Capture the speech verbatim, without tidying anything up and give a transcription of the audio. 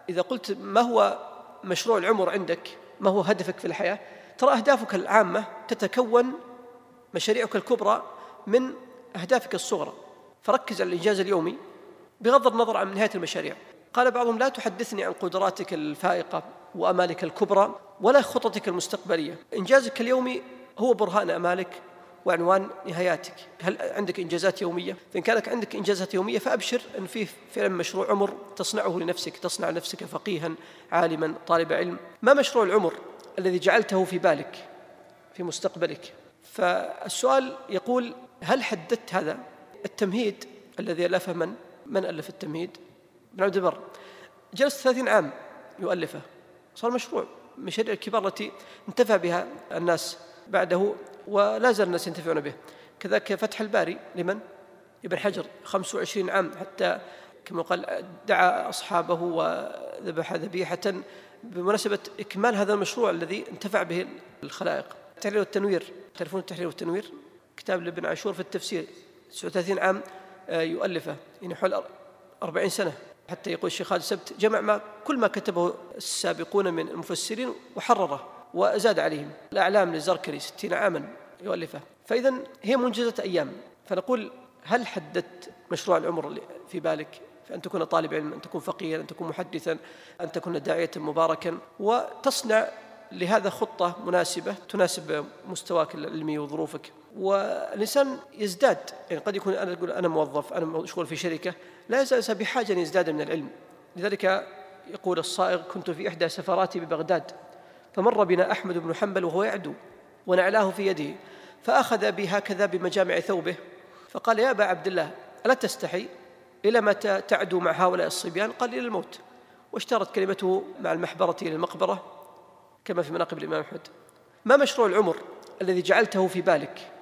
إذا قلت ما هو مشروع العمر عندك، ما هو هدفك في الحياة، ترى أهدافك العامة تتكون مشاريعك الكبرى من أهدافك الصغرى، فركز على الإنجاز اليومي بغض النظر عن نهاية المشاريع. قال بعضهم: لا تحدثني عن قدراتك الفائقة وأمالك الكبرى ولا خططك المستقبلية، إنجازك اليومي هو برهان أمالك وعنوان نهاياتك. هل عندك إنجازات يومية؟ فإن كانت عندك إنجازات يومية فأبشر أن فيه فعلا مشروع عمر تصنعه لنفسك، تصنع نفسك فقيها عالما طالب علم. ما مشروع العمر الذي جعلته في بالك في مستقبلك؟ فالسؤال يقول: هل حددت هذا؟ التمهيد الذي ألفه من؟ من ألف التمهيد؟ ابن عبد البر. جلس ثلاثين عام يؤلفه، صار مشروع مشاريع الكبار التي انتفع بها الناس بعده ولا زال الناس ينتفعون به. كذلك فتح الباري لمن؟ ابن حجر، خمس وعشرين عام، حتى كما قال دعا أصحابه وذبح ذبيحة بمناسبة إكمال هذا المشروع الذي انتفع به الخلائق. التحرير والتنوير، تعرفون التحرير والتنوير؟ كتاب لابن عاشور في التفسير، تسعة وثلاثين عام يؤلفه، يعني حول أربعين سنة، حتى يقول الشيخ خالد السبت جمع ما كل ما كتبه السابقون من المفسرين وحرره وزاد عليهم. الأعلام للزركري ستين عاما يؤلفه. فإذا هي منجزة أيام. فنقول: هل حددت مشروع العمر في بالك؟ فأن تكون طالب علم، أن تكون فقيها، أن تكون محدثا، أن تكون داعية مباركا، وتصنع لهذا خطة مناسبة تناسب مستواك العلمي وظروفك. والإنسان يزداد، يعني قد يكون أنا أقول أنا موظف، أنا مشغول في شركة، لا يزال بحاجة أن يزداد من العلم. لذلك يقول الصائغ: كنت في إحدى سفراتي ببغداد فمر بنا أحمد بن حنبل وهو يعدو ونعلاه في يده، فأخذ بي هكذا بمجامع ثوبه فقال: يا أبا عبد الله، ألا تستحي؟ إلى متى تعدو مع هؤلاء الصبيان؟ قال: إلى الموت. واشترت كلمته مع المحبرة إلى المقبرة كما في مناقب الإمام أحمد. ما مشروع العمر الذي جعلته في بالك